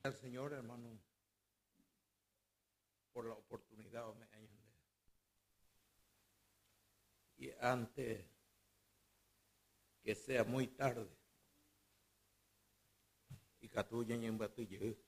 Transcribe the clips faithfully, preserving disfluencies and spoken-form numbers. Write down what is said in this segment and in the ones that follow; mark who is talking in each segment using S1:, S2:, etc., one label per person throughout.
S1: Al Señor, hermano, por la oportunidad me ayude. Y antes que sea muy tarde, y catuyen en batille,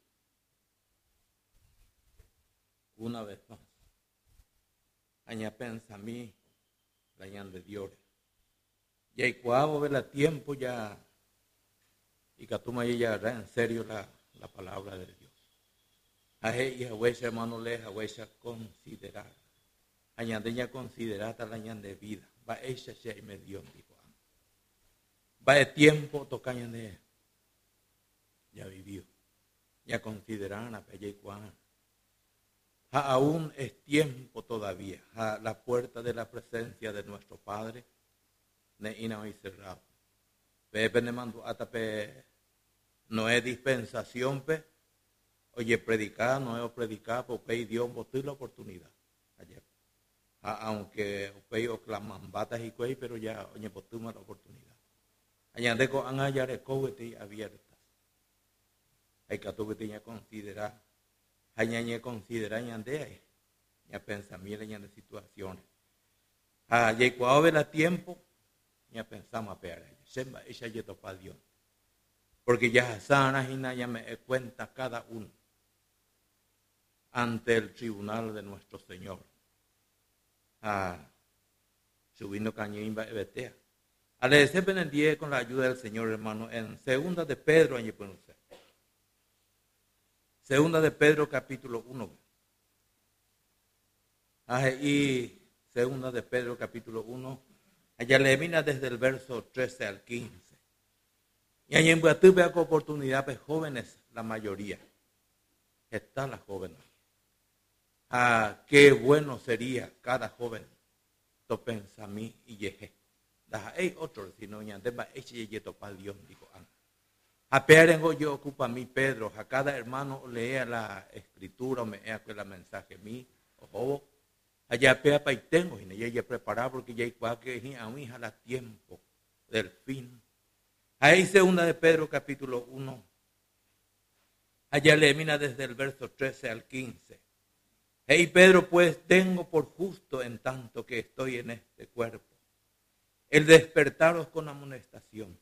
S1: una vez más, aña pensa a mí, la ñan de Dios. Y hay cuavo de la tiempo ya, y catuma ya en serio la, la palabra de Dios. Aje y ahuecha hermano le ahuecha considerar. Añadeña considerata la ñan de vida. Va ella ya y me dio, dijo. Va de tiempo tocaña de ya vivió. Ya consideran a Pelle y Juan. Aún es tiempo todavía. A la puerta de la presencia de nuestro Padre. Ne ina hoy cerrado. Pepe ne mandó hasta pe. No es dispensación pe. Oye, predicar, no es predicar, porque Dios botó la oportunidad. Ayer. Aunque o claman batas y cuey, pero ya, oye, botó la oportunidad. Añadeco han hallare covete abiertas. Hay que tú que tenía considerar. Añañe considerar ñande. Ya pensamiento ñande situaciones. Ah, ya cuando ve la tiempo, ya pensamos a pear. Semba ella ya topa Dios. Porque ya sana y ya me cuenta cada uno ante el tribunal de nuestro Señor. Ah, subiendo cañimba y betea. Al ese benendía con la ayuda del Señor, hermano, en segunda de Pedro, allí pueden usted. Segunda de Pedro, capítulo uno. Ah, y segunda de Pedro, capítulo uno. Allá le mina desde el verso trece al quince. Y allí en Buatú vea con oportunidad, pues jóvenes, la mayoría. Están las jóvenes. Ah, qué bueno sería cada joven. To pensa a mí y yeje. Da hay otro, si no, ya deba eche yeto para Dios, dijo Ana. A perengo yo ocupa a mí, Pedro, a cada hermano lea la escritura, o me lea que la mensaje a mí, ojo, allá pea pa y tengo, y ya ya preparado, porque ya hay cualquier, a mí a la tiempo del fin. Ahí segunda de Pedro, capítulo uno. Allá le mina desde el verso trece al quince. Hey Pedro, pues tengo por justo en tanto que estoy en este cuerpo, el despertaros con amonestación,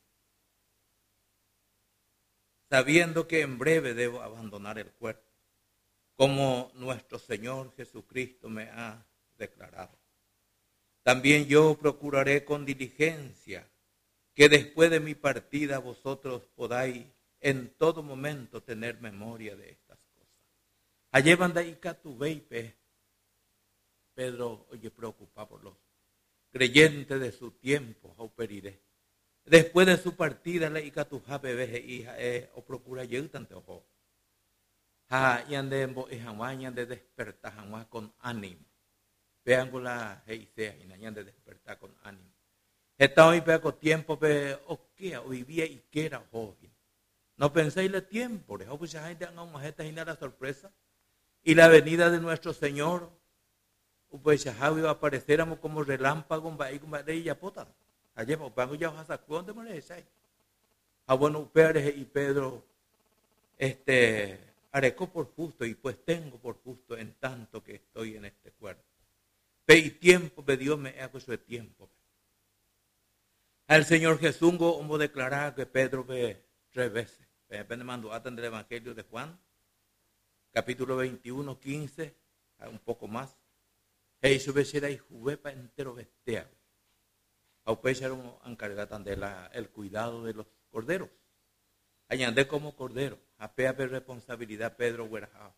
S1: sabiendo que en breve debo abandonar el cuerpo, como nuestro Señor Jesucristo me ha declarado. También yo procuraré con diligencia que después de mi partida vosotros podáis en todo momento tener memoria de estas cosas. Allí banda y catubeipe, Pedro, oye, preocupa por los creyentes de su tiempo, o periré. Después de su partida, la hija tu bebé hija o procura yutante ojo. Ha yande embo y jamás de despertar jamás con ánimo. Vean la heisea y yande despertar con ánimo. Está hoy pego tiempo pe o qué hoy vivía y que era joven. No penséis el tiempo, de pues ya gente una jeta y la sorpresa y la venida de nuestro Señor. Pues ya iba a apareceramos como relámpago va y como de ella pota. Ayer me pago ya hasta cuándo me dice. A bueno Pérez y Pedro este arecó por justo y pues tengo por justo en tanto que estoy en este cuerpo. Pe y tiempo pe Dios me hago su tiempo. Al Señor Jesús como declarar que Pedro ve tres veces. Depende mandó a atender el Evangelio de Juan, capítulo veintiuno, quince, un poco más. Hey, su vez era y juguepa entero bestea. A ustedes se encargan de la, el cuidado de los corderos. Añade como cordero. A pe responsabilidad Pedro Huerajao.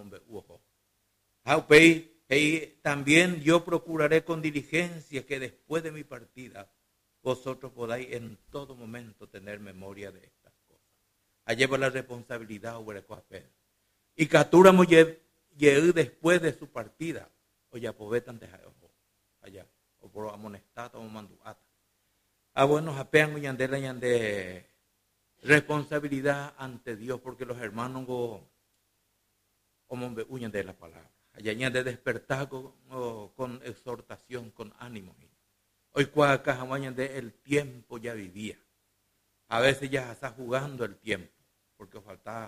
S1: A ustedes, hey, también yo procuraré con diligencia que después de mi partida vosotros podáis en todo momento tener memoria de estas cosas. Allí va la responsabilidad Huerajao a Pedro. Y capturamos después de su partida. Oye, apovetan de allá, o por amonestado o manduata. Ah, bueno, apean yande la yande responsabilidad ante Dios, porque los hermanos go como huyen de la palabra. Allá yande despertar con, oh, con exhortación, con ánimo. Hoy cuaca jamás de el tiempo ya vivía. A veces ya está jugando el tiempo, porque falta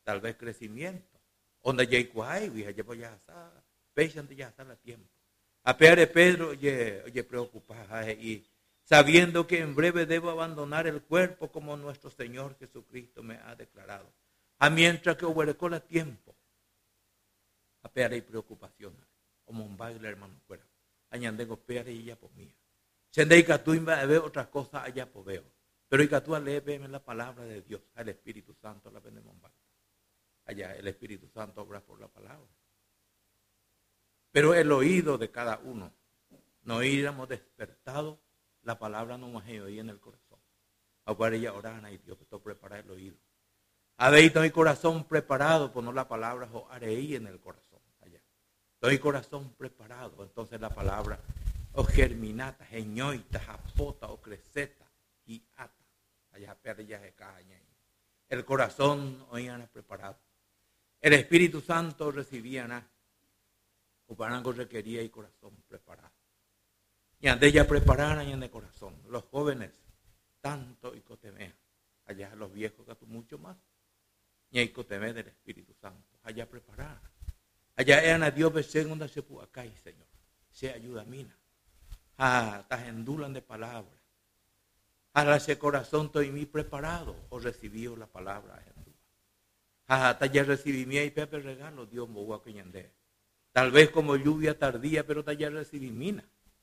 S1: tal vez crecimiento. Donde ya hay cuay, ya ya está, pecha ya está la tiempo. A Pedro, Pedro, oye, oye, preocupado, y sabiendo que en breve debo abandonar el cuerpo como nuestro Señor Jesucristo me ha declarado. A mientras que hubo la tiempo, a Pedro hay preocupación, como un baile hermano fuera. Añandengo Pedro y ya por mí. Sendei Catuimba ve otras cosas allá por veo. Pero y Catúa lee la palabra de Dios, al Espíritu Santo la vendemos. Allá el Espíritu Santo obra por la palabra. Pero el oído de cada uno, no íbamos despertado, la palabra no más oí en el corazón. Ahora ella oran y Dios esto prepara el oído. Habéis todo el corazón preparado, pues no la palabra o haréis en el corazón. Allá. Todo el corazón preparado, entonces la palabra o germinata, geñoita, japota o creceta y ata. Allá perdillas de caña. El corazón oían preparado. El Espíritu Santo recibía nada. Uparango requería y corazón preparado. Y ande ya prepararan en el corazón. Los jóvenes, tanto y cotemea. Allá los viejos, gato mucho más. Y hay cotemea del Espíritu Santo. Allá prepararan. Allá eran a Dios besén donde se pudo acá, Señor. Se ayuda mina. Ah, tajendulan de palabra. A ese corazón estoy mi preparado o recibí la palabra. Ah, ya recibí mi y pepe regalo, Dios me voy a cañandé. Tal vez como lluvia tardía, pero ya recibí mina.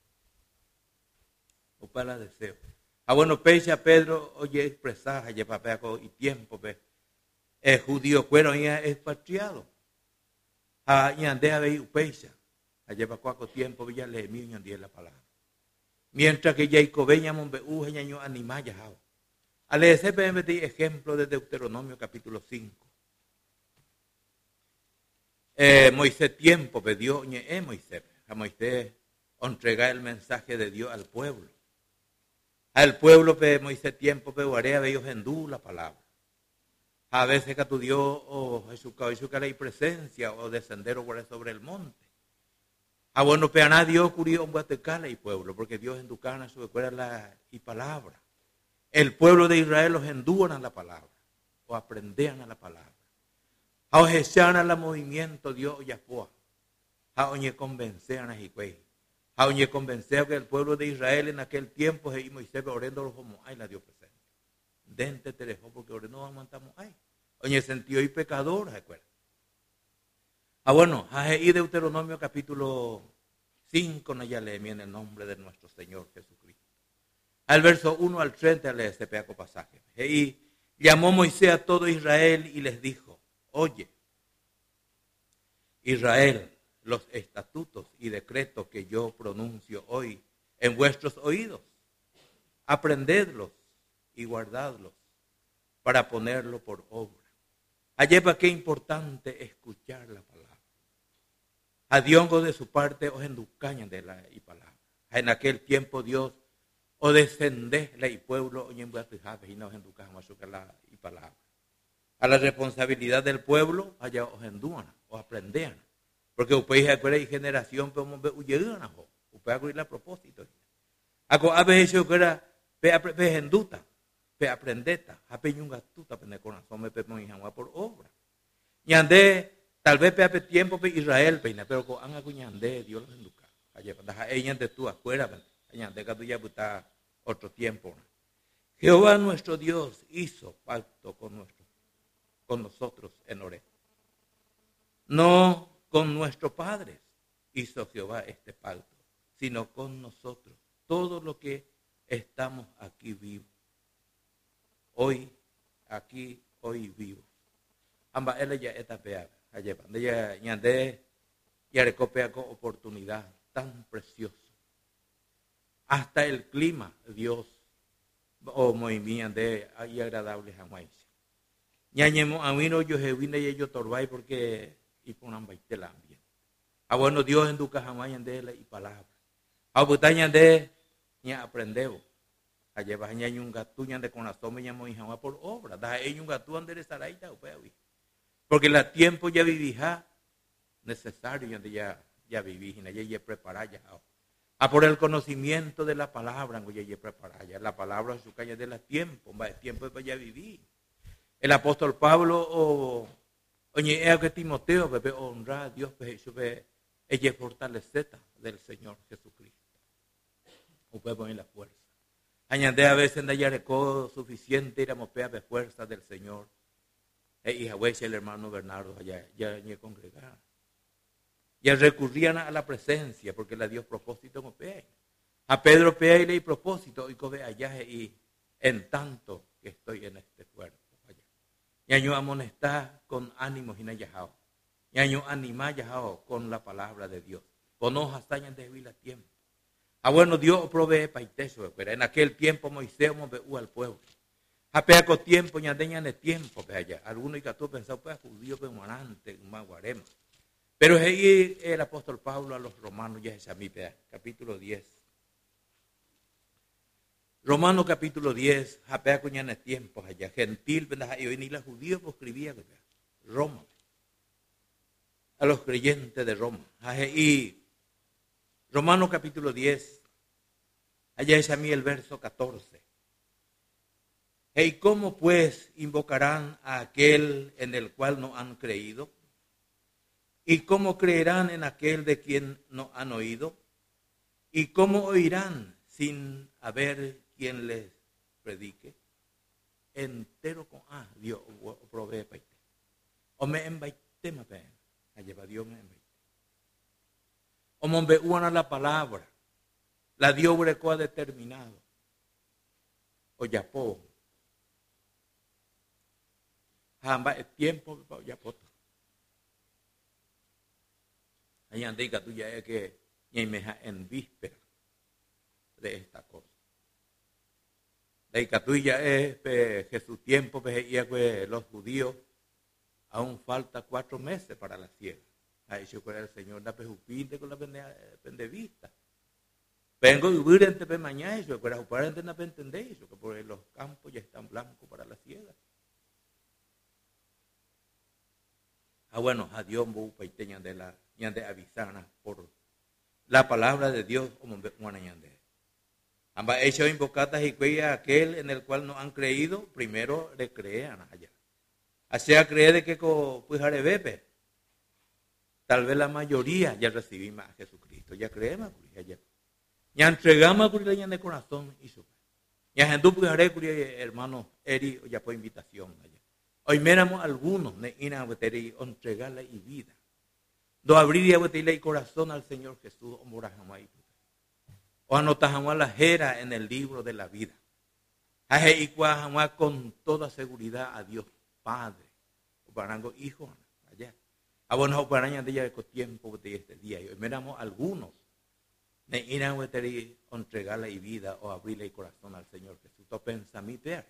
S1: O para deseo. Ah, bueno, pecha Pedro, oye, expresar, allá papeaco y tiempo, pe. El judío fueron ya expatriado. Ah, y andé a ver pecha. Allá pacuaco tiempo, ya le mío y andé la palabra. Mientras que Jacob veíamos un ñaño animales. A leer ese ejemplo de Deuteronomio capítulo cinco. Eh, Moisés tiempo pidió eh, Moisés, a Moisés entregar el mensaje de Dios al pueblo. Al pueblo pe Moisés tiempo pe guarea de ellos endú la palabra. A veces que tu Dios o Jesús que hay presencia o descender o sobre el monte. A bueno pe a Dios curio un guatecala y pueblo, porque Dios enducana su la y palabra. El pueblo de Israel los endúan a la palabra o aprendían a la palabra. A ojesean a la movimiento Dios yapoa. A oñe convencean a Jicuey. A oñe convencean que el pueblo de Israel en aquel tiempo se Moisés orando los como ay la Dios presente. Dente te dejó porque ordenó aguantamos ay. Oñe sentió y pecador, recuerda. Ah bueno, ahí Deuteronomio capítulo cinco no ya leí en el nombre de nuestro Señor Jesucristo. Al verso uno al treinta lee este pedazo pasaje. Y llamó Moisés a todo Israel y les dijo: oye, Israel, los estatutos y decretos que yo pronuncio hoy en vuestros oídos, aprendedlos y guardadlos para ponerlo por obra. Allepa qué importante escuchar la palabra. A Dios de su parte os enducañan de la y palabra. En aquel tiempo Dios o descendé la y pueblo y en y nos enducamos a la y palabra. A la responsabilidad del pueblo, allá os endúan, os aprendean. Porque ustedes acuerdan y generación, podemos ver, huyeron a jo, ustedes acuerdan a propósito. A veces yo era, pe enduta, pe aprendeta, a peñunga tuta, pene corazón, me pe monijangua por obra. Y andé, tal vez pe tiempo pe Israel, peina, pero con anga cuñandé, Dios los enduca. Allá, deja ella de tú afuera, añandé que tú ya está otro tiempo. Jehová nuestro Dios hizo pacto con nuestro con nosotros en Oreb. No con nuestros padres hizo Jehová este pacto, sino con nosotros, todos los que estamos aquí vivos. Hoy, aquí, hoy vivos. Amba él ya está peada, allá, ya ñandé, ya recopia con oportunidad tan preciosa. Hasta el clima, Dios, o movimiento de ahí agradable jamás. Ñañemo a mí no yo he vine y yo torbay porque y ponan baitela ambiente. A bueno Dios en duca jamás de la y palabra. A butaña de ña aprendeo. A llevar ña un gatuña de con la toma ñamo y jamás por obra. Da ellos un gatu ande de saraita o peavi. Porque la tiempo ya viví ja necesario donde ya ya viví y ya ya preparar ya. A por el conocimiento de la palabra, ya ya preparar ya la palabra su calle de la tiempo, va tiempo para ya vivir. El apóstol Pablo, oh, Oye, es que Timoteo bebe honra a Dios, pues eso ve, ella es fortaleceta del Señor Jesucristo. O puede poner la fuerza. Añade a veces en la yareco suficiente ir a mopea de fuerza del Señor. Y a veces el hermano Bernardo allá, ya ni congregaba. Ya recurrían a la presencia, porque la Dios propósito mopea. A Pedro pea y le propósito, y coge allá y en tanto que estoy en este cuerpo. Y año amonestar con ánimos y nayajao. Y año animar yajao con la palabra de Dios. Ponos hazañas de vil a tiempo. Ah, bueno, Dios provee paiteso, pero en aquel tiempo Moisés me veía al pueblo. A peaco tiempo, ñandeña de tiempo, pe allá. Algunos y que tú pensado, pues judío, pues morante, maguarema. Pero es ahí el apóstol Pablo a los romanos, ya es a mí, capítulo diez. Romanos capítulo diez, japea cuñanes tiempos allá, gentil, y hoy ni los judíos pues escribían, Roma, a los creyentes de Roma. Y Romanos capítulo diez, allá es a mí el verso catorce. ¿Y cómo pues invocarán a aquel en el cual no han creído? ¿Y cómo creerán en aquel de quien no han oído? ¿Y cómo oirán sin haber quien les predique? Entero con ah, Dios provee para usted. O me envaite más pena. Allá va Dios me envaite. O me envaite la palabra. La Dios breco ha determinado. O ya po. Jamba el tiempo ya po. Allá andica tú ya es que ni me en víspera de esta cosa. La icatuya es que su tiempo, pues, los judíos, aún falta cuatro meses para la siega. Ahí se acuerda el Señor, la pejupinte con la pendevista. Vengo a vivir entre mañana, eso, pero para entender, no entender eso, que por los campos ya están blancos para la siega. Ah, bueno, a Dios, paiteña de la, de avisana por la palabra de Dios, como una ñande. Ambas hechos invocadas y cuella aquel en el cual no han creído, primero le crean allá. Así a creer de que pues bebe. Tal vez la mayoría ya recibimos a Jesucristo, ya creemos allá. Ya entregamos a ya de corazón y su. Ya gente pues hermano Eri ya por invitación allá. Hoy miramos algunos de ina entregarle y vida. Do abrir y corazón al Señor Jesús, omorajamai. O anotajamos la jera en el libro de la vida. Y con toda seguridad a Dios Padre. O parango hijo allá. A bueno o paraña de ella de tiempo de este día. Y miramos algunos de ir a entregarle y vida o abrirle el corazón al Señor Jesús. To pensa mi per.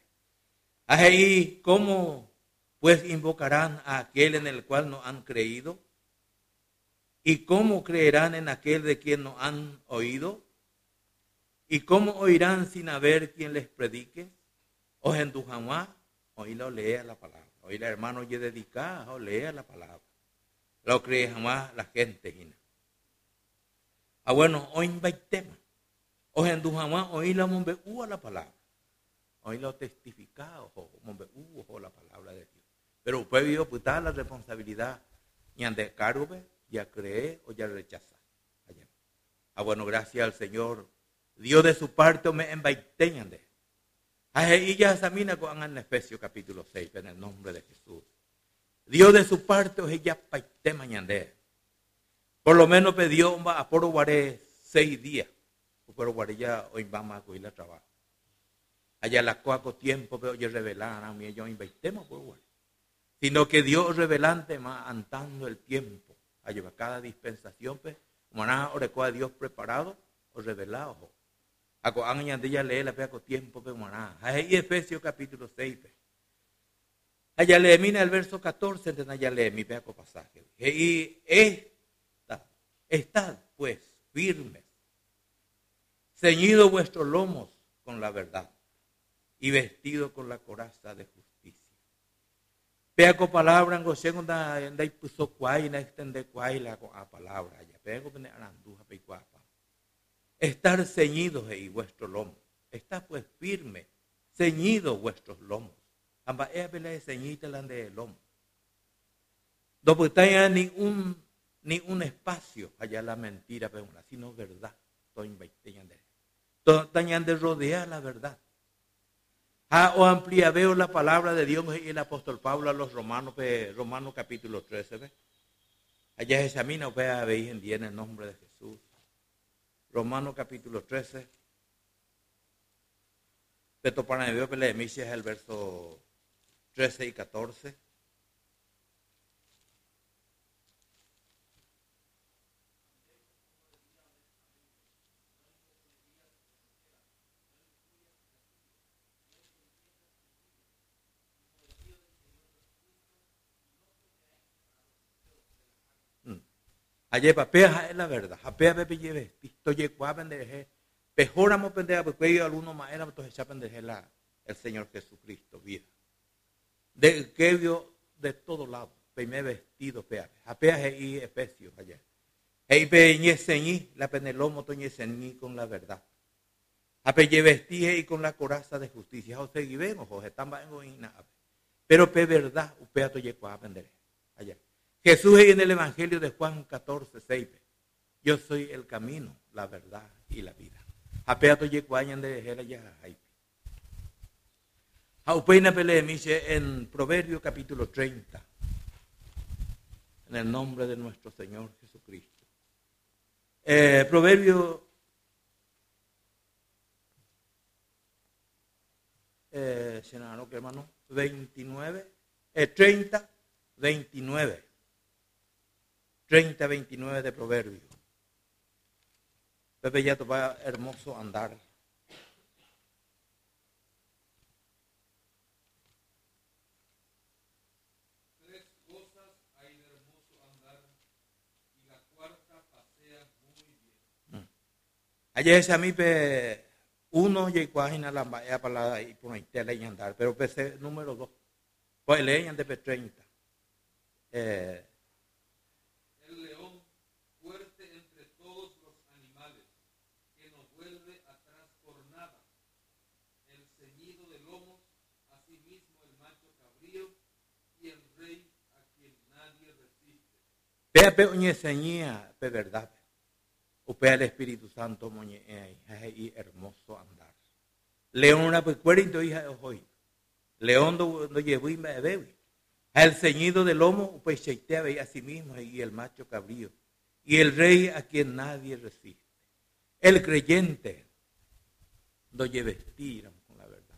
S1: Ahí cómo pues invocarán a aquel en el cual no han creído. ¿Y cómo creerán en aquel de quien no han oído? ¿Y cómo oirán sin haber quien les predique? O en tu jamás, oílo lea la palabra. Oí la hermano y dedicar, o lea la palabra. Lo cree jamás la gente. Ah, bueno, hoy invitemos. O en tu jamás, oí la mombe a la palabra. Oí lo testificado, o mombe o la palabra de Dios. Pero usted vio putar la responsabilidad. Y ande cargo, ya cree o ya rechaza. Allá. Ah, bueno, gracias al Señor. Dios de su parte me envaiteñan de. Y ya examina con en Efesios capítulo seis, en el nombre de Jesús. Dios de su parte os ella paite mañande. Por lo menos pidió a por guaré seis días. Pero guaré ya hoy vamos a coger el trabajo. Allá la coaco tiempo, pero yo revelar a mí, yo invaitemos por guaré. Sino que Dios revelante más andando el tiempo. Allá cada dispensación, pues, como nada, ahora Dios preparado o revelado. Ako ang yan diya lee la peaco tiempo pe maná. Ahí Efesios capítulo seis. Allá lee mina el verso catorce de allá lee mi peaco pasaje. Y esta, estad pues firmes, ceñido vuestros lomos con la verdad y vestido con la coraza de justicia. Peaco palabra en segunda en dai puso cuay na extende cuay la palabra allá. Peaco pene aranduja pe cuapa. Estar ceñidos en vuestro lomo. Está pues firme, ceñidos vuestros lomos. Amba ébele ceñite la de lomo. No pues tenga ni un, ni un espacio allá la mentira, pero sino verdad. Tañan de rodear la verdad. Ah, o amplía veo la palabra de Dios y el apóstol Pablo a los romanos, Romanos capítulo trece, ¿ve? Allá se examina, vea, veis en día en el nombre de Jesús. Romanos capítulo trece. Pero para mí, que le es el verso trece y catorce. Ayer papea es la verdad. Papea bebe lleve. Estoy cuándo pejoramos pendeja porque yo alguno más era entonces ya pendeja el Señor Jesucristo vieja. De que vio de todos lados. Peime vestido pea. Apea y Efesios ayer. Hey peñeseñí la penelomo toñeseñí con la verdad. Apelle vestije y con la coraza de justicia. O seguí ven ojo están en nada. Pero pe verdad upea toye cuá pendeja ayer. Jesús en el Evangelio de Juan catorce, seis. Yo soy el camino, la verdad y la vida. Apeato yecuañan de jera ya hay. Aupeina pele miche en Proverbio capítulo treinta. En el nombre de nuestro Señor Jesucristo. Eh, Proverbio eh, senado, hermano, veintinueve, eh, treinta, veintinueve. treinta, veintinueve de Proverbio. Pepe ya te va hermoso andar.
S2: Tres cosas hay de hermoso andar y la cuarta pasea muy bien.
S1: Ayer ese a mí pe uno llegó a la vaya para y por ahí le andar, pero pese número dos. Pues leñan de pe treinta. Eh, Pea pe oñe señía pe verdad. Upea el Espíritu Santo moñe y hermoso andar. León una pe cuarenta hija de hoy. León do do llevó y me bebe. El ceñido del lomo upea cheitea ve a sí mismo y el macho cabrío. Y el rey a quien nadie resiste. El creyente do lleve vestir con la verdad.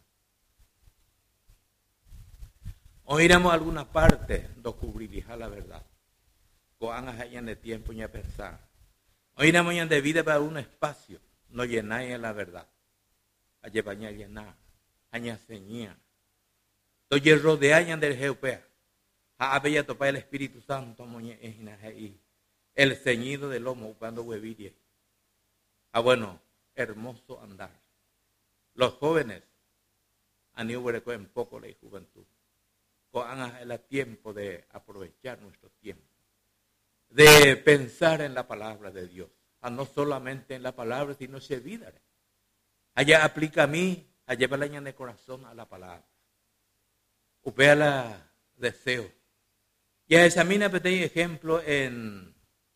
S1: Oiremos alguna parte do cubririja la verdad. Coan hayan de tiempo ni a pensar. Hoy una mañana de vida para un espacio, no llenáis en la verdad. Allí baña llenar, aña señía. Entonces rodeayan del geopea. A bella topa el Espíritu Santo, moñe y el ceñido del lomo cuando huevirie. Ah bueno, hermoso andar. Los jóvenes han ido en poco la juventud. Coan el tiempo de aprovechar nuestro tiempo. De pensar en la palabra de Dios, a no solamente en la palabra, sino se vida. Allá aplica a mí, allá va la de corazón a la palabra. Upea la deseo. Ya examina pequeño ejemplo en,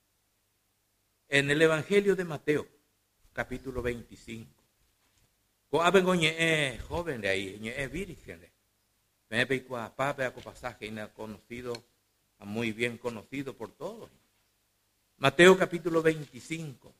S1: en el Evangelio de Mateo, capítulo veinticinco. Coabengo es joven de ahí, es virgen. Me he a pape a pasaje conocido, muy bien conocido por todos. Mateo capítulo veinticinco.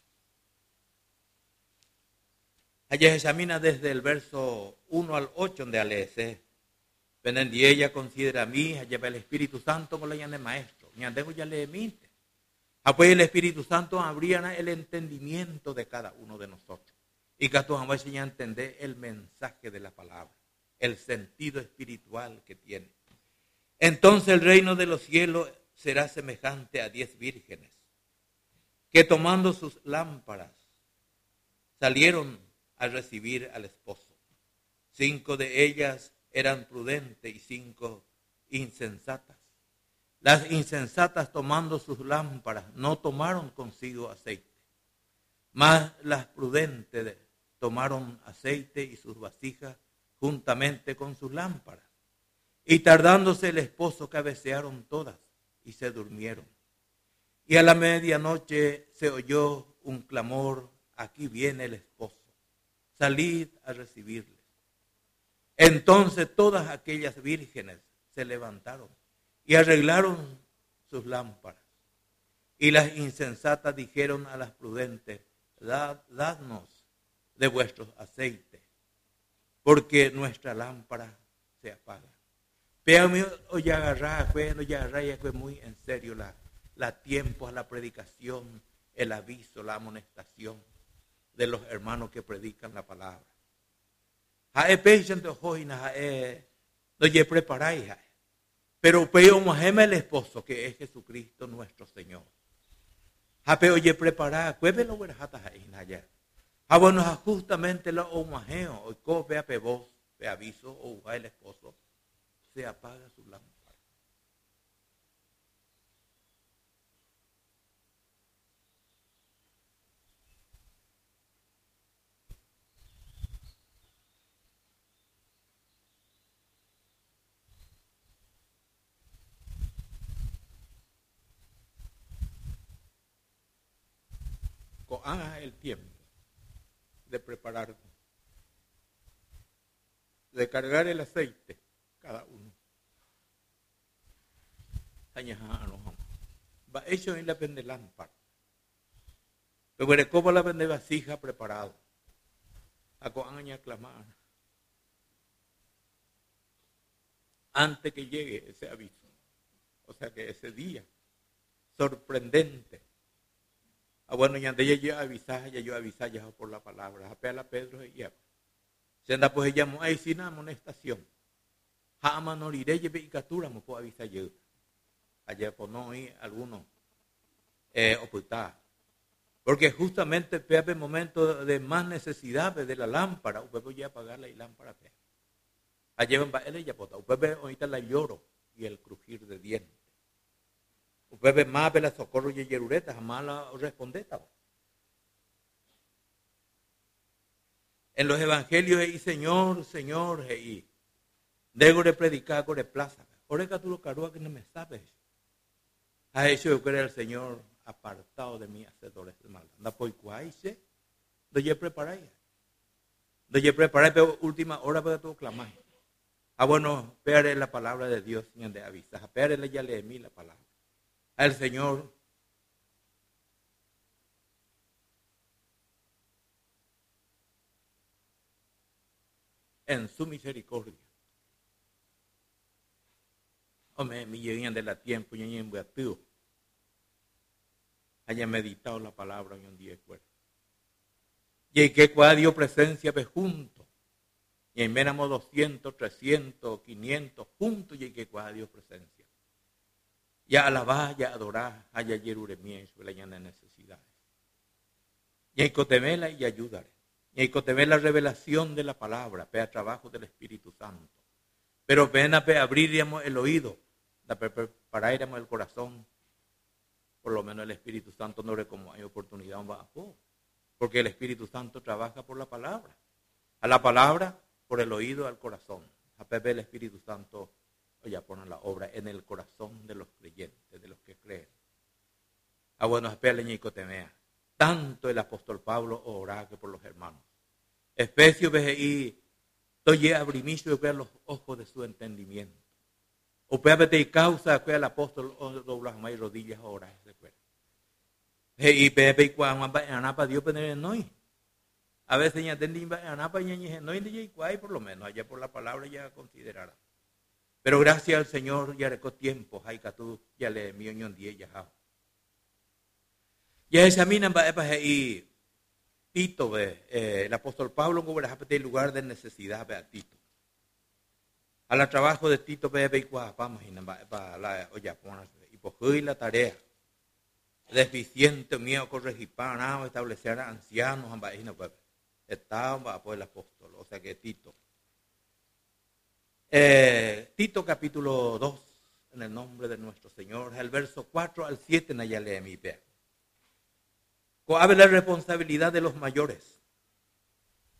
S1: Allá se examina desde el verso uno al ocho donde alece. Venen y ella considera a mí, allá va el Espíritu Santo con la llana de maestro. Ni andemos ya le emite. Apoya el Espíritu Santo abría el entendimiento de cada uno de nosotros. Y que todos vamos a enseñar a entender el mensaje de la palabra, el sentido espiritual que tiene. Entonces el reino de los cielos será semejante a diez vírgenes que tomando sus lámparas salieron a recibir al esposo. Cinco de ellas eran prudentes y cinco insensatas. Las insensatas tomando sus lámparas no tomaron consigo aceite, mas las prudentes tomaron aceite y sus vasijas juntamente con sus lámparas. Y tardándose el esposo cabecearon todas y se durmieron. Y a la medianoche se oyó un clamor, aquí viene el esposo, salid a recibirle. Entonces todas aquellas vírgenes se levantaron y arreglaron sus lámparas. Y las insensatas dijeron a las prudentes, Dad, dadnos de vuestros aceites, porque nuestra lámpara se apaga. Pero hoy agarrar, bueno, ya agarrar, ya fue muy en serio la, la tiempo, la predicación, el aviso, la amonestación de los hermanos que predican la palabra. Jae pechen de hoina, jae, no ye preparáis, pero peor el esposo que es Jesucristo nuestro Señor. Jape oye preparar, cueve lo verjata jaina allá. Ah, bueno, justamente lo omajeo, o cope a pebos, pe aviso, o el esposo, se apaga su lámpara. Haga el tiempo de preparar, de cargar el aceite, cada uno. Va hecho en la pende lámpara. Pero como la pende vasija preparado. A coaña clamar. Antes que llegue ese aviso. O sea que ese día sorprendente. Ah, bueno, ya de ella yo avisaba, ya yo avisaba ya por la palabra. Apela a Pedro y ya. Se anda pues ella ahí sin amonestación. Jama no iré lleve y captura me puedo avisar yo. Ayer por no ir algunos eh, ocultar. Porque justamente pepe momento de más necesidad de la lámpara, usted voy a apagar la lámpara. Ayer va él ya pota. Usted ve ahorita la lloro y el crujir de dientes. Usted ve más de la socorro y yerureta, jamás la respondeta. En los evangelios, y Señor, Señor, y debo de predicar, de plaza. Ahora tú lo carúa que no me sabes. Ha hecho yo creer al Señor apartado de mí, hacedores de mal. Anda por cuáise, de yo preparar. De yo preparar, pero última hora para todo clamar. Ah, bueno, espere la palabra de Dios, Señor, de avisar. Espere ya le de mí la palabra. Al Señor en su misericordia. Hombre, me llegan de la tiempo y en beatido. Haya meditado la palabra hoy un día fuera. Y que cual dio presencia de juntos. Y en éramos doscientos, trescientos, quinientos juntos y que cual dio presencia. Ya alabar, ya adorar, haya yeruremien, la llana necesidades. Y hay cotemela y ayudaré. Y hay cotemela la revelación de la palabra, pea trabajo del Espíritu Santo. Pero pena pe abriríamos el oído, preparáramos el corazón. Por lo menos el Espíritu Santo no ve como hay oportunidad, porque el Espíritu Santo trabaja por la palabra. A la palabra, por el oído, al corazón. A Pepe el Espíritu Santo ya ponen la obra en el corazón de los creyentes, de los que creen. Ah, bueno, espera y cotemea. Tanto el apóstol Pablo oraba que por los hermanos. Especio y toye abrimicio y los ojos de su entendimiento. O péate y causa que el apóstol dobla más rodillas ahora. Y pepe y cuando anapa Dios pener en hoy. A veces ya entendí anapa y no hay por lo menos allá por la palabra ya considerará. Pero gracias al Señor ya recó tiempo, Jaicatú, ya le mío ñon die ya jao. Ya examinan y Tito, eh, el apóstol Pablo, en el lugar de necesidad, ve a Tito. A la trabajo de Tito, ve y vamos, para la olla, y por la tarea. Deficiente, mío, corregir para establecer a ancianos, estaba por el apóstol, o sea que Tito. Eh, Tito capítulo dos, en el nombre de nuestro Señor, el verso cuatro al siete, en allá lee mi pe. Habla la responsabilidad de los mayores.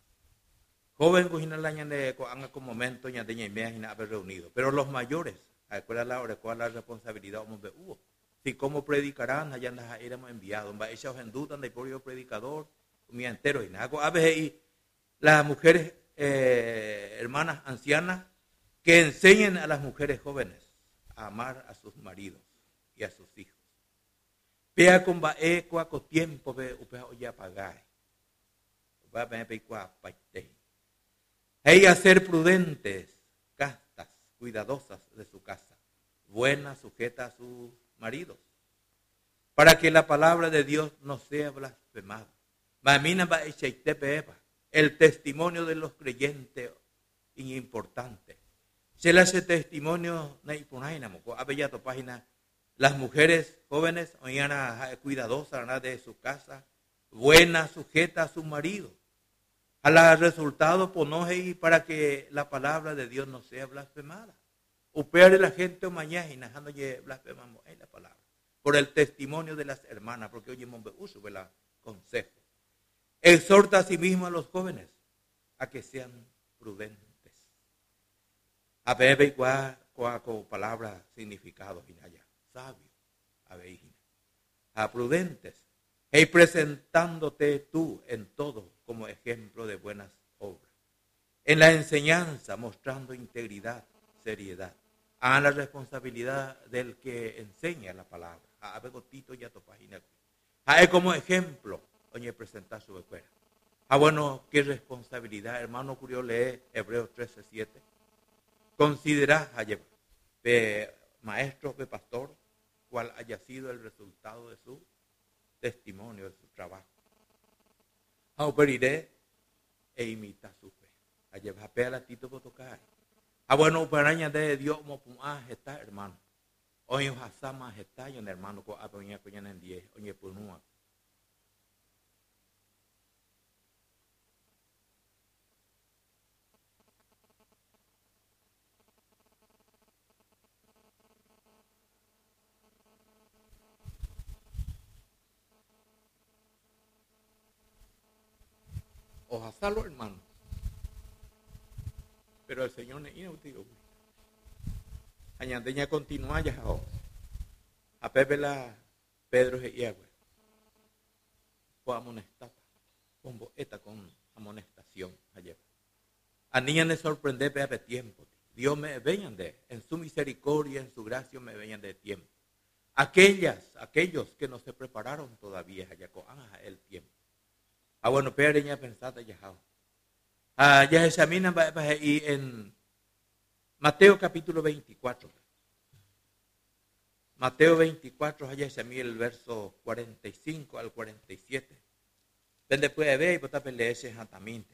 S1: Joven, de como momento, ya tenía haber reunido. Pero los mayores, ¿Cuál es la hora? ¿Cuál es la responsabilidad? Si como predicarán, allá nos éramos enviados. Ellos en duda, de por yo predicador, mi entero y nada. A veces las mujeres, eh, hermanas ancianas, que enseñen a las mujeres jóvenes a amar a sus maridos y a sus hijos. Pea con bae cuaco tiempo ve upea oya pagai. Va a ver cua paite. Ella ser prudentes, castas, cuidadosas de su casa, buenas, sujetas a sus maridos, para que la palabra de Dios no sea blasfemada. Mamina va el testimonio de los creyentes importante. Se le hace testimonio página. Las mujeres jóvenes oían cuidadosas de su casa, buenas, sujetas a su marido. A la resultado ponoje para que la palabra de Dios no sea blasfemada. Upeare la gente o mañana no blasfemamos en la palabra. Por el testimonio de las hermanas, porque oye uso la consejo. Exhorta a sí mismo a los jóvenes a que sean prudentes. A bebe y cua, cua, con palabra significado, hinaya, sabio, a ver, a prudentes, y presentándote tú en todo como ejemplo de buenas obras. En la enseñanza, mostrando integridad, seriedad. A la responsabilidad del que enseña la palabra. A ver, gotito ya tu página. A como ejemplo, oye, presentar su escuela. Ah, bueno, qué responsabilidad, hermano, curioso leer Hebreos trece siete. Considerad, maestro, de pastor, cuál haya sido el resultado de su testimonio, de su trabajo. Auperiré e imita su fe. Allá va a pegar a Tito por tocar. Ah, bueno, para de Dios, como ah, está, hermano. Hoy en Hasama está, y en hermano, con apoña coñana en diez, oye, punúa. Ojalá los hermanos. Pero el Señor es inútil. Añadeña continúa ya. A Pepe la Pedro y agua. Fue amonestada. Con esta con amonestación ayer. A niña me sorprende de tiempo. Dios me venían de, en su misericordia, en su gracia me venían de tiempo. Aquellas, aquellos que no se prepararon todavía allá con el tiempo. Ah, bueno, pereña pensada ya. Ah, ya examinan y en Mateo capítulo veinticuatro. Mateo veinticuatro, allá examina el verso cuarenta y cinco al cuarenta y siete. Donde puede ver y puede leer ese jantamente.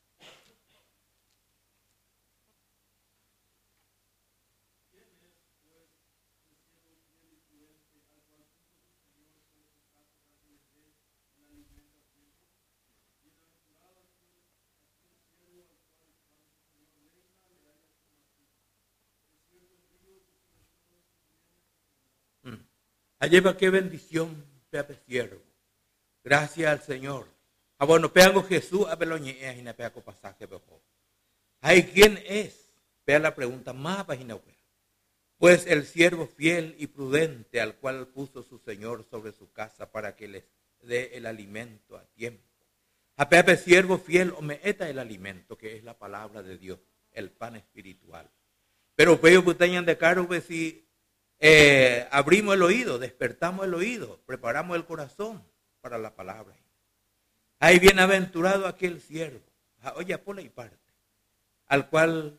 S1: Allí va qué bendición, pepe siervo. Gracias al Señor. Ah, bueno, peago Jesús, a veloñe, y na peaco pasaje, bejo. Ay, ¿quién es? Vea la pregunta más página web. Pues el siervo fiel y prudente al cual puso su Señor sobre su casa para que les dé el alimento a tiempo. A pepe siervo fiel o me eta el alimento, que es la palabra de Dios, el pan espiritual. Pero veo que tengan de caro, pues si Eh, abrimos el oído, despertamos el oído, preparamos el corazón para la palabra. Hay bienaventurado aquel siervo, oye, ponle y parte, al cual,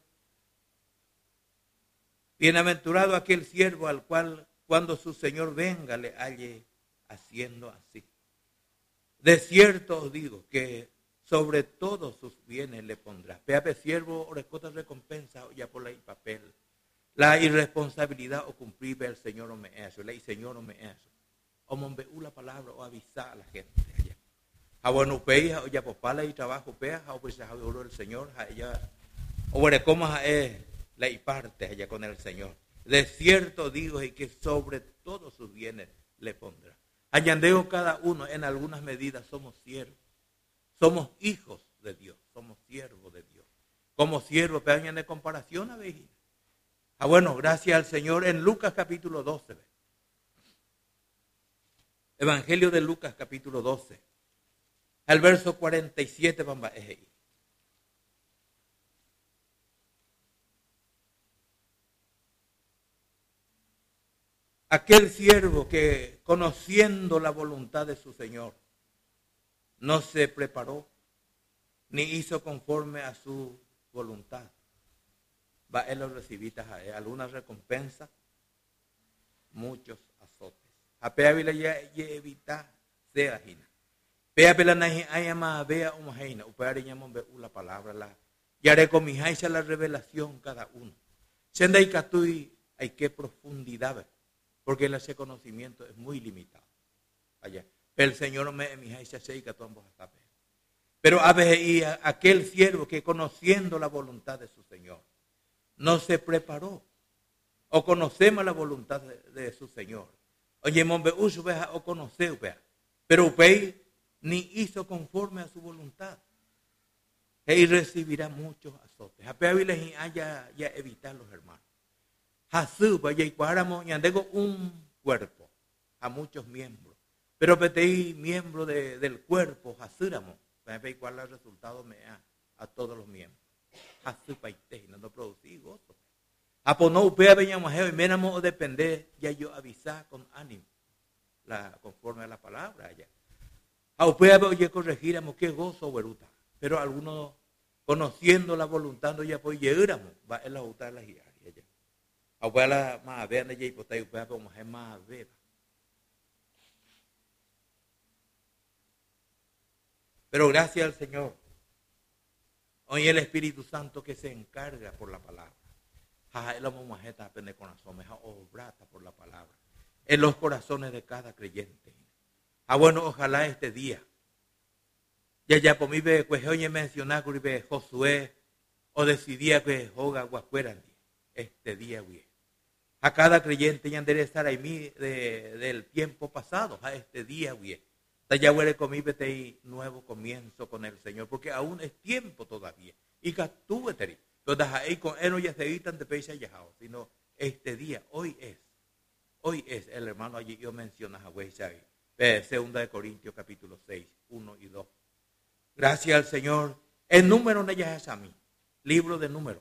S1: bienaventurado aquel siervo al cual cuando su Señor venga le halle haciendo así. De cierto os digo que sobre todos sus bienes le pondrá. Pepe siervo, orescota recompensa, oye, ponle y papel. La irresponsabilidad o cumplir el Señor o me eso, la Señor o me eso. O me la palabra o avisar a la gente allá. A bueno peja o ya pues pala y trabajo peja o pues oro el Señor allá. O bueno como es la y parte allá con el Señor. De cierto digo y que sobre todos sus bienes le pondrá. Añandeo cada uno en algunas medidas somos siervos. Somos hijos de Dios, somos siervos de Dios. Como siervos, pero de comparación a veces. Ah, bueno, gracias al Señor. En Lucas capítulo doce. Evangelio de Lucas capítulo doce. Al verso cuarenta y siete vamos a ir. Aquel siervo que, conociendo la voluntad de su Señor, no se preparó ni hizo conforme a su voluntad, va él lo recibita a él alguna recompensa, muchos azotes. A peavila ya evita sea hina. Peavila nahi ayama vea umaheina, upare llamon ve la palabra la yare comijaisa la revelación cada uno. Senda y catui hay que profundidad, porque ese conocimiento es muy limitado. Allá. El Señor me emijaisa se y catuambos hasta pe. Pero a veces aquel siervo que conociendo la voluntad de su Señor no se preparó o conocemos la voluntad de, de su Señor. Oye, mombe uso vea o conoce vea, pero upei ni hizo conforme a su voluntad. Y recibirá muchos azotes. A peaviles haya ya evitar los hermanos. Hasú vaya y cuáramo y andego un cuerpo a muchos miembros, pero petei miembro de, del cuerpo hasúramo. ¿Cuál es el resultado me a, a todos los miembros? Hasú paite no no producí gozo. Apono upea veñamos y menamo o depender ya yo avisar con ánimo la conforme a la palabra ya. A upea oye corregiramos qué gozo veruta, pero algunos conociendo la voluntad no ya pues llegáramos va en la uta la guía ya. A upea la más vean de ya hipotay upea como es más beba. Pero gracias al Señor, hoy el Espíritu Santo que se encarga por la palabra. La momajeta aprende corazón, meja obrata por la palabra en los corazones de cada creyente. Ah, bueno, ojalá este día. Ya ya por mí ve pues oye mencionar que Josué o decidía que joga guacueran este día güey. A cada creyente ya enderezar ahí de, del tiempo pasado a este día güey. Ya huele conmigo este nuevo comienzo con el Señor, porque aún es tiempo todavía. Y que tú eteri. Entonces ahí con él no ya se evitan de peisa yajao, sino este día, hoy es. Hoy es, el hermano allí yo menciono a Huesay, segunda de Corintios capítulo seis, uno y dos. Gracias al Señor. El número no ya es a mí. Libro de números.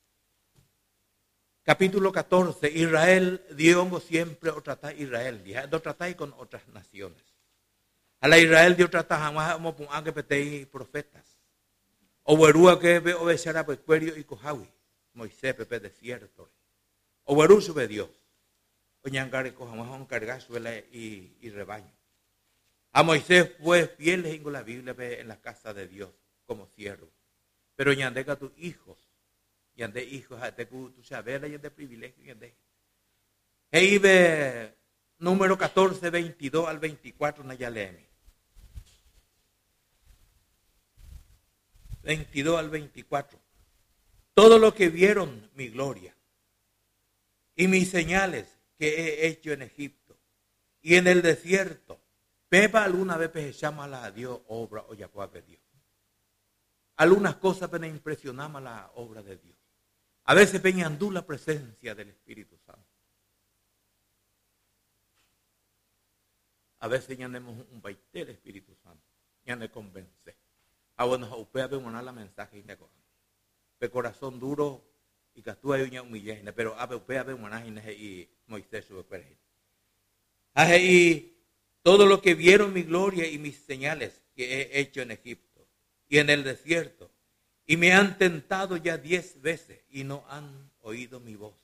S1: Capítulo catorce. Israel, Dios siempre o trata Israel. No trata con otras naciones. A la Israel Dios trata jamás como pongan que petei profetas. O verúa que ve obedecerá pues cuerio y cojawi. Moisés pepe desierto. O verú sube Dios. Oñangare cojamos un cargar suele y, y rebaño. A Moisés fue fiel en la Biblia en la casa de Dios como siervo. Pero ñandeca tus hijos. Yande hijos a te tu saber y de privilegio yande. Heibe número catorce, veintidós al veinticuatro Nayalemi. veintidós al veinticuatro. Todo lo que vieron mi gloria y mis señales que he hecho en Egipto y en el desierto, pepa alguna vez se llama a Dios obra o ya puede Dios. Algunas cosas me impresionaban la obra de Dios. A veces peñandú la presencia del Espíritu Santo. A veces ya tenemos un baité del Espíritu Santo. Ya me convence. A bueno, upea vemos la mensaje y de corazón duro y que tú hay una humillada, pero a upea vemos y Moisés sube por ahí. Todo lo que vieron mi gloria y mis señales que he hecho en Egipto y en el desierto, y me han tentado ya diez veces y no han oído mi voz.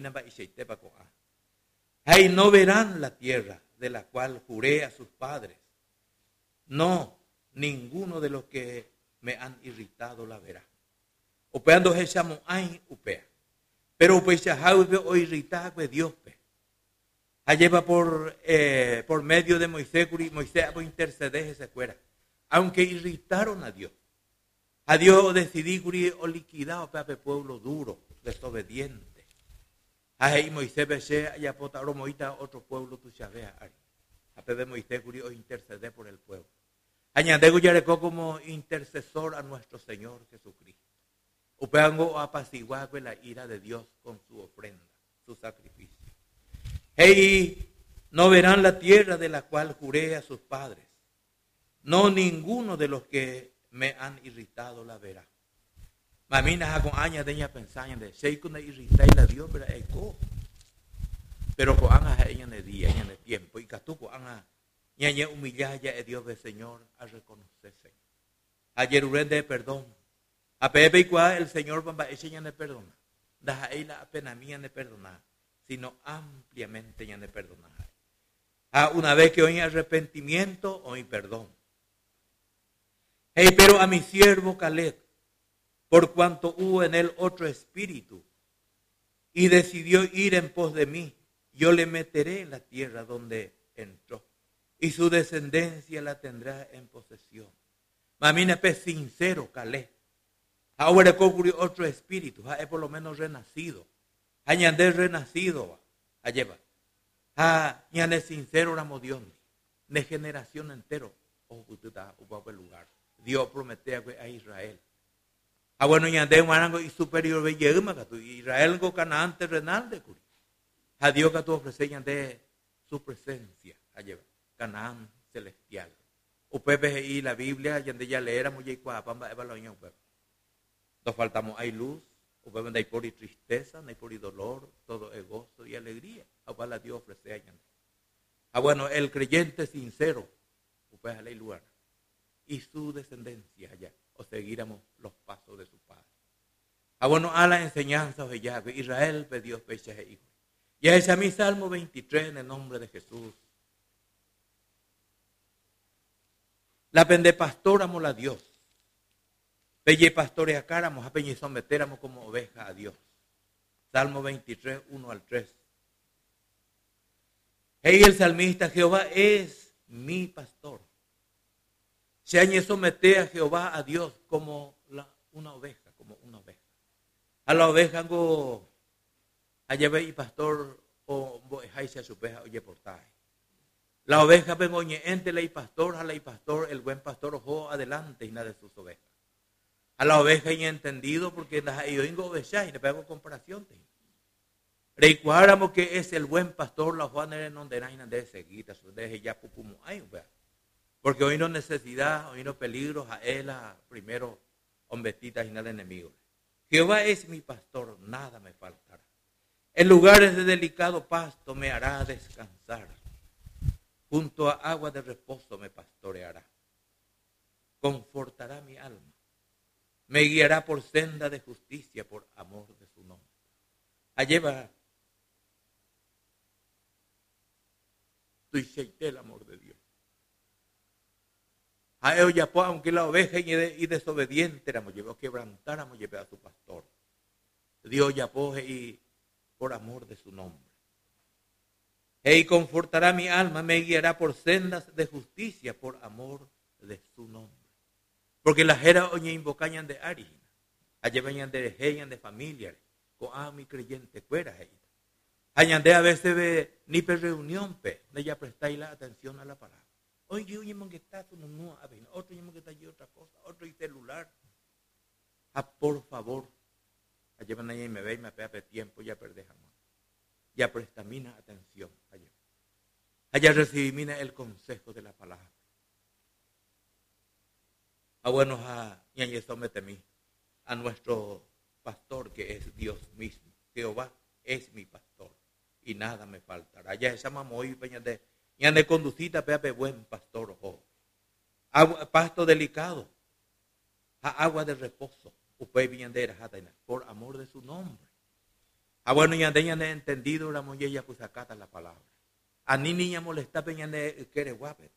S1: Ahí no verán la tierra de la cual juré a sus padres. No, ninguno de los que me han irritado la verá. Upeando echamos ay upea. Pero upea o irritar pues Dios pe. Lleva por eh, por medio de Moisés, Moisés a interceder ese fuera. Aunque irritaron a Dios. A Dios decidí o liquidado para el pueblo duro, desobediente. Ahí Moisés besé allá potaro moita otro pueblo tu chavea. A pepe Moisés o interceder por el pueblo. Añadego yarecó como intercesor a nuestro Señor Jesucristo. Upeango apaciguar la ira de Dios con su ofrenda, su sacrificio. Hey, no verán la tierra de la cual juré a sus padres. No ninguno de los que me han irritado la verá. Mamina con años de ella pensaban de sei con irritar la Dios, pero eco. Pero con años ella de día, ella de tiempo y catu con años ñañe humillar ya el Dios del Señor a reconocerse. Ayer urende perdón. A Pepe y cuá el Señor va a ella de perdona. Da ahí la pena mía de perdonar, sino ampliamente ya de perdonar. A una vez que hoy arrepentimiento, hoy perdón. Hey, pero a mi siervo Caleb, por cuanto hubo en él otro espíritu, y decidió ir en pos de mí, yo le meteré en la tierra donde entró, y su descendencia la tendrá en posesión. Mamina pe sincero Caleb. Ahora ocurrió otro espíritu, es por lo menos renacido. Añade renacido, a lleva. Ah, ñane sincero Ramodión, de generación entero, o el lugar. Dios prometió a Israel. Ah, bueno, ñande marango y superior ve Israel go Canaán terrenal de curi. A Dios que tú ofreces ñande su presencia, a lleva. Canaán celestial. Upepe y la Biblia, ñande ya leéramos ya y cuapamba evaloña upepe. Nos faltamos hay luz, upepe no hay por y tristeza, no hay por y dolor, todo es gozo y alegría. A Dios ofrece a ñande. Ah, bueno, el creyente sincero, upepe a la lugar. Y su descendencia allá, o seguiremos los pasos de su padre. Ah, bueno, a la enseñanza de Yahweh, Israel ve Dios pecha e hijo. Y a ese a mi Salmo veintitrés en el nombre de Jesús. La pende pastoramos a Dios. Pelle pastorea cáramos, a peñe someteramos como oveja a Dios. Salmo veintitrés, uno al tres. Hey, el salmista, Jehová es mi pastor. Se añe somete a Jehová, a Dios, como la, una oveja, como una oveja. A la oveja hago, allá ve y pastor, o boejaise a su peja, oye portaje. La oveja vengo oye, ente y pastor, a la y pastor, el buen pastor ojo adelante y nada de sus ovejas. A la oveja y entendido, porque yo vengo oveja y le pego comparación. Recuáramos que es el buen pastor, la Juana de Nondenaina de seguita, de ya pucumo, ay, vea. Porque hoy no necesidad, hoy no peligros, a él a primero hombetitas y nada enemigos. Jehová es mi pastor, nada me faltará. En lugares de delicado pasto me hará descansar. Junto a agua de reposo me pastoreará. Confortará mi alma. Me guiará por senda de justicia por amor de su nombre. Allí va. Tuicheité el amor de Dios. A ellos ya pues, aunque la oveja y desobediente éramos, llevó quebrantáramos, llevé a su pastor. Dios ya pues, y por amor de su nombre. Y confortará mi alma, me guiará por sendas de justicia por amor de su nombre. Porque las eras oye invocañan de Ari, allá venían de rejeñan de familia, con a mi creyente fuera ahí. Añande a veces ve ni per reunión pe, de ella prestáis la atención a la palabra. Oye, oye, que está no, otro que está allí otra cosa, otro y celular. Ah, por favor, allá van allá y me ve y me pega tiempo, ya perdés jamás. Ya prestamina atención allá. Allá recibimina el consejo de la palabra. Ah, bueno, a ñañe somete mí, a nuestro pastor que es Dios mismo. Jehová es mi pastor y nada me faltará. Ya esa mamoy peña de ñane conducita pepe buen pastor ojo. Agua, pasto delicado, a agua de reposo, upey viñandera jataina, por amor de su nombre. Ah, bueno, ñande ñande entendido la mollella kusakata la palabra. A ni niña molesta peña de quere guapete.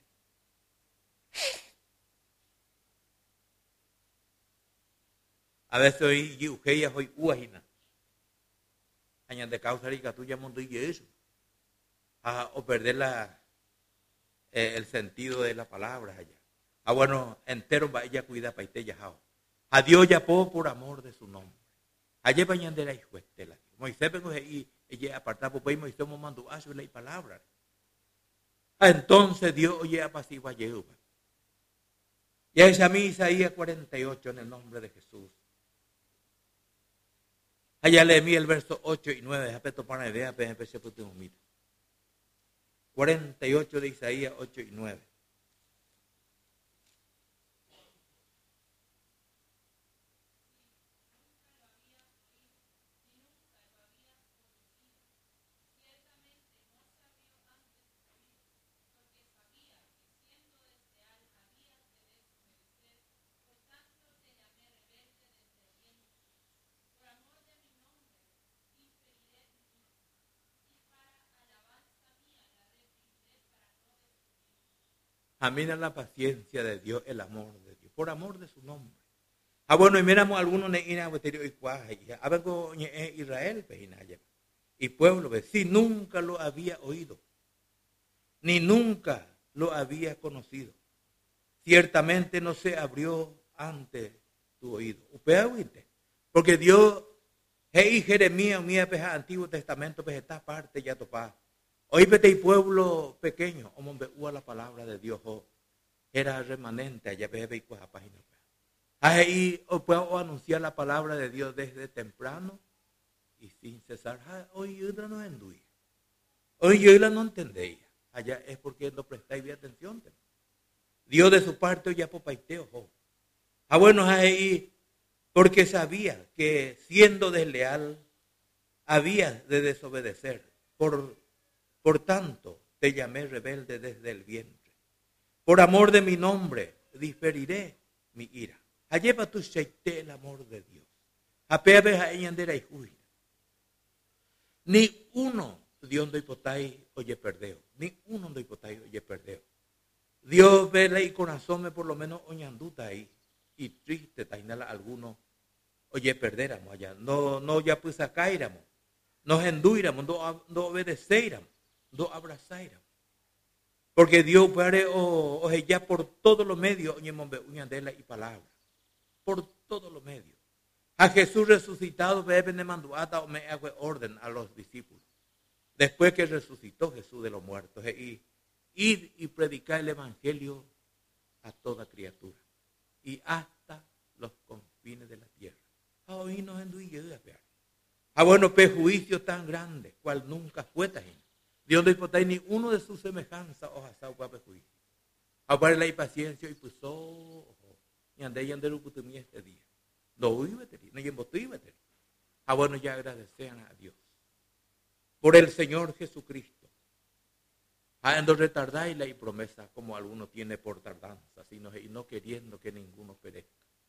S1: A veces hoy yujeya hoy uajina. Añan de causa rica tuya mundo y eso. A, o perder la, eh, el sentido de la palabra allá. Ah, bueno, entero va ella cuida para ite yajao. A Dios ya po por amor de su nombre. Allá bañan de la hijo estela. Moisés vengo y ella apartaba pues Moisés me mandó a la palabra. Ah, entonces Dios oye apacigua a Jehová. Y a esa mí Isaías cuarenta y ocho en el nombre de Jesús. Allá leí el verso ocho y nueve. Apeto para idea, pero empecé por tu mira. cuarenta y ocho de Isaías, ocho y nueve. Amina la paciencia de Dios, el amor de Dios, por amor de su nombre. Ah, bueno, y miramos algunos de Israel, y pueblo, si nunca lo había oído, ni nunca lo había conocido. Ciertamente no se abrió ante tu oído. Porque Dios, hey, Jeremías, mi Antiguo Testamento, pues esta parte ya topa. Hoy vete y pueblo pequeño, hombre, la palabra de Dios, era remanente, allá ve y pues a página. Ahí puedo anunciar la palabra de Dios desde temprano y sin cesar. Hoy yo no enduía. Hoy yo no entendía. Allá es porque no prestáis bien atención. Dios de su parte ya popaiteo. Ah, bueno, ahí porque sabía que siendo desleal había de desobedecer. Por, por tanto, te llamé rebelde desde el vientre. Por amor de mi nombre, diferiré mi ira. Alleva tu sheite el amor de Dios. Apebe a eñandera y juira. Ni uno Dios no hipotai oye perdeo. Ni uno no hipotai oye perdeo. Dios vela y corazón por lo menos oñanduta ahí. Y triste tainala alguno oye perderamos allá. No, no ya pues sacaíramos. Nos enduíramos, no, no obedeceíramos, no abrazaíramos. Porque Dios puede o, o ya por todos los medios oñandela y palabra. Por todos los medios. A Jesús resucitado me mandó o me hago orden a los discípulos. Después que resucitó Jesús de los muertos. Y ir y predicar el evangelio a toda criatura. Y hasta los confines de la tierra. Ah, hoy nos enduye. Ah, bueno, prejuicio tan grande, cual nunca fue tan. Dios no hipotáis ni uno de sus semejanzas o hasta un prejuicio. A para la impaciencia y puso. Y andé y andé mi este día. No iba a tener, no iba a tener. Ah, bueno, ya agradecen a Dios. Por el Señor Jesucristo. Ando retardáis la promesa como alguno tiene por tardanza, sino y no queriendo que ninguno perezca.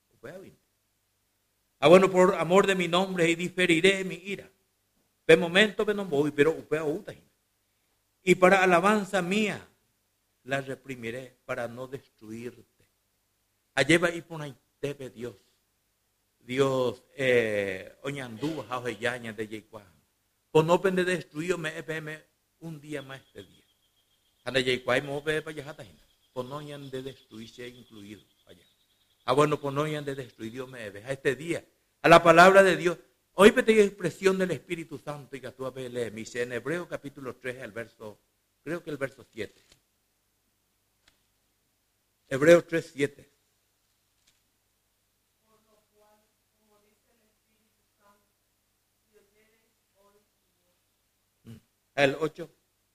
S1: Ah, bueno, por amor de mi nombre y diferiré mi ira. De momento me no voy, pero upea uta. Y para alabanza mía la reprimiré para no destruirte. Alleva y ponaitebe Dios. Dios, eh, oñandú, jaujeyaña de Yecuán. Por no pende destruido me epm un día más este día. Anda Yecuán me ope para allá. Por no hayan de destruirse incluido allá. Ah, bueno, por no hayan de destruido me ebe. A este día, a la palabra de Dios. Hoy pedí expresión del Espíritu Santo y que tú lees. Me dice en Hebreo capítulo tres, el verso, creo que el verso siete. Hebreo tres, siete. El ocho.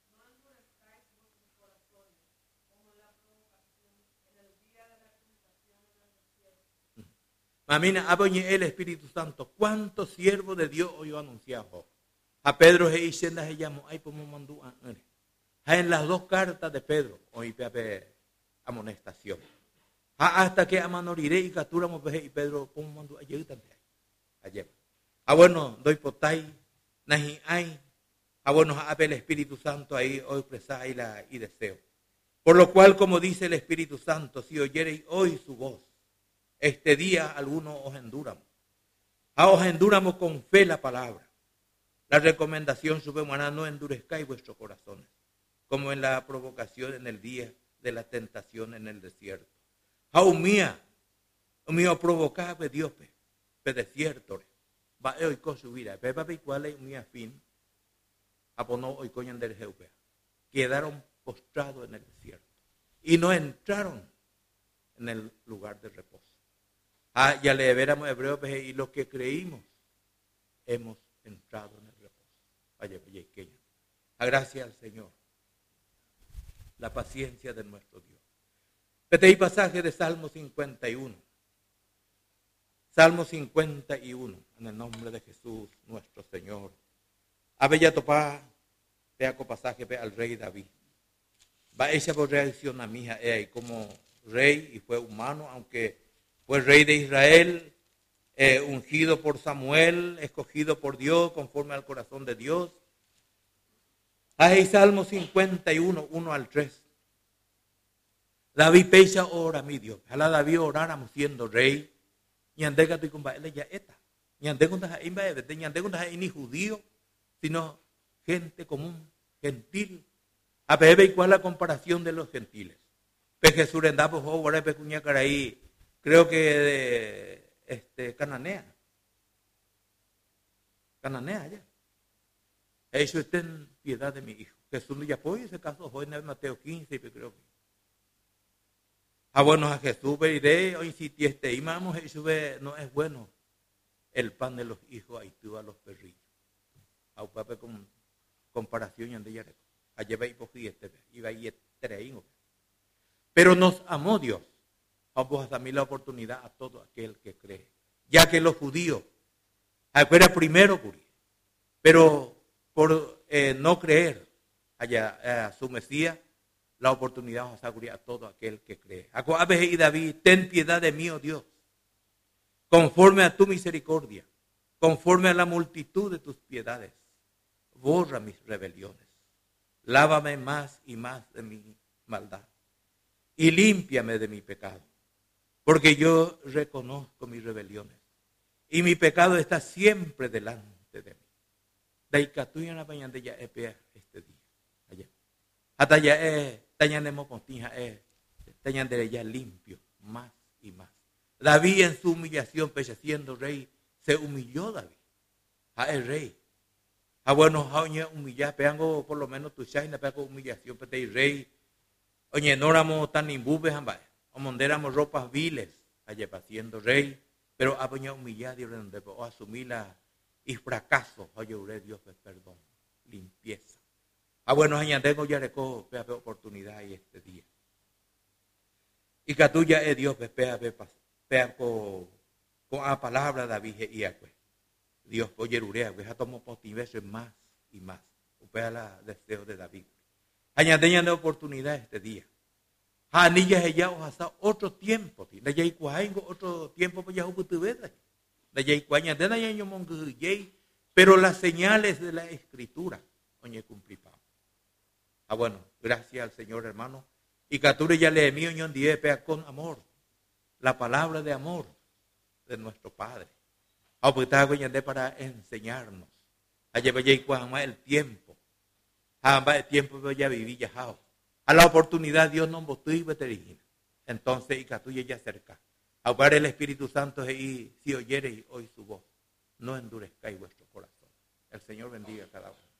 S1: Mamina, aboñe el Espíritu Santo. ¿Cuántos siervos de Dios hoy anunciado? A Pedro y Senda se llamó. Ay, como mandó. En las dos cartas de Pedro, hoy pepe amonestación. Hasta que amanoriré y capturamos y Pedro, como mandó ayer también. Ayer. Ah, bueno, doy potay, nahi ay. Ah, bueno, ape el Espíritu Santo ahí hoy expresa y, la, y deseo. Por lo cual, como dice el Espíritu Santo, si oyereis hoy su voz, este día algunos os enduramos. Ah, os enduramos con fe la palabra. La recomendación subhumana, no endurezcáis vuestros corazones, como en la provocación en el día de la tentación en el desierto. Ah, mía, mío provocaba Dios, pe desierto, va hoy con su vida, pe papi cuál es mi fin. Aponó hoy coñan del Jehová. Quedaron postrados en el desierto y no entraron en el lugar de reposo. Ah, ya le veremos hebreo y lo que creímos hemos entrado en el reposo. Vaya, vaya, queña. A gracia al Señor. La paciencia de nuestro Dios. Este es el pasaje de Salmo cincuenta y uno. Salmo cincuenta y uno. En el nombre de Jesús, nuestro Señor. A bella topá, peaco pasaje pe al rey David. Va ella por reacción a mi hija eh, como rey y fue humano, aunque fue rey de Israel, eh, ungido por Samuel, escogido por Dios, conforme al corazón de Dios. Ahí Salmo cincuenta y uno, uno al tres. David pecha ora mi Dios. Ojalá David oráramos siendo rey. Ñandega tu comba él ya eta. Ñandega un taja imba de ñandega un taja ni judío, sino gente común, gentil. A bebé y cuál la comparación de los gentiles. Pe Jesús andaba por ahora pe cuña caraí. Creo que de, este cananea. Cananea ya. Eso ten piedad de mi hijo. Jesús no ya fue, ese caso fue en Mateo quince, creo que. Ah, bueno, a Jesús veré, hoy si este imamos, Jesús ve, no es bueno el pan de los hijos, ahí tú a los perrillos. A un papá con comparación y ande ya. Allá va y cogí este, iba y este. Pero nos amó Dios. Vamos a darle la oportunidad a todo aquel que cree. Ya que los judíos, afuera primero curí, pero por eh, no creer allá a su Mesías, la oportunidad vamos a cubrir a todo aquel que cree. Acuabe y David, ten piedad de mí, oh Dios, conforme a tu misericordia, conforme a la multitud de tus piedades, borra mis rebeliones, lávame más y más de mi maldad y límpiame de mi pecado, porque yo reconozco mis rebeliones y mi pecado está siempre delante de mí. Daikatuya na pañande ya epea este día. Allá. Hasta ya es, tañanemos continja es, tañandere ya limpio, más y más. David en su humillación, pese siendo rey, se humilló David. A el rey. A bueno, a oñe humillar, peango por lo menos tu chaina, peango humillación, pete y rey. Oñe, no éramos tan imbubes, ambas. O monderamos ropas viles, allá siendo rey. Pero a oñe humillar, Dios, donde o asumir la y fracaso, oye, Dios, perdón, limpieza. Ah, bueno, añadengo ya reco, vea oportunidad y este día. Y que tuya es Dios, vea, vea, con la palabra David y pues. Dios, oye, urea, vea, tomo potiveces más y más. Vea la deseo de David. Añaden de oportunidad este día. Anilla ya o hasta otro tiempo, de ya igual otro tiempo pues ya hubo tu vida. Pero las señales de la escritura, oye, cumplipamos. Ah, bueno, gracias al Señor, hermano. Y Cature ya le mío ñon diepea con amor. La palabra de amor de nuestro Padre. Ah, pues está de para enseñarnos. Allá vaya y el tiempo. Ah, el tiempo ya viví ya. A la oportunidad Dios nos votó y veterina. Entonces, y Cature ya cerca. Ahora el Espíritu Santo y si oyereis hoy su voz, no endurezcáis vuestro corazón. El Señor bendiga a cada uno.